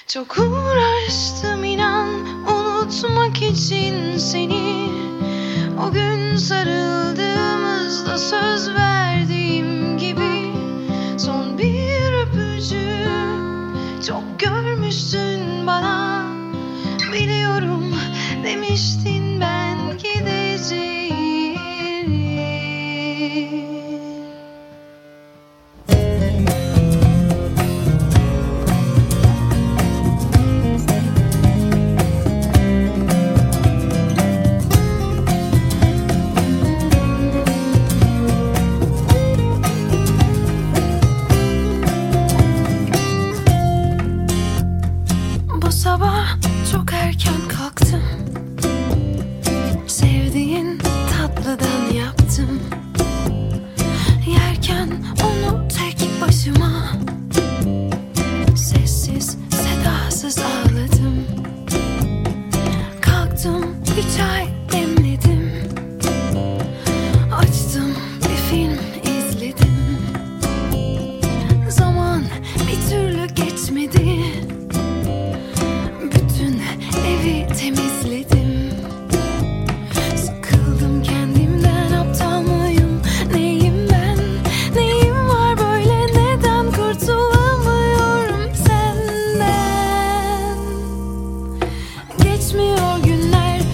Çok uğraştım inan unutmak için seni. O gün sarıldığımızda söz verdiğim gibi. Son bir öpücüğü çok görmüştün bana. Biliyorum demiştin ben gideceğim. Bu sabah çok erken kalktım. Sevdiğin tatlıdan yaptım. Yerken onu tek başıma sessiz sedasız ağladım. Kalktım bir çay demledim. Açtım bir film izledim. Zaman bir türlü geçmedi. Bütün evi temiz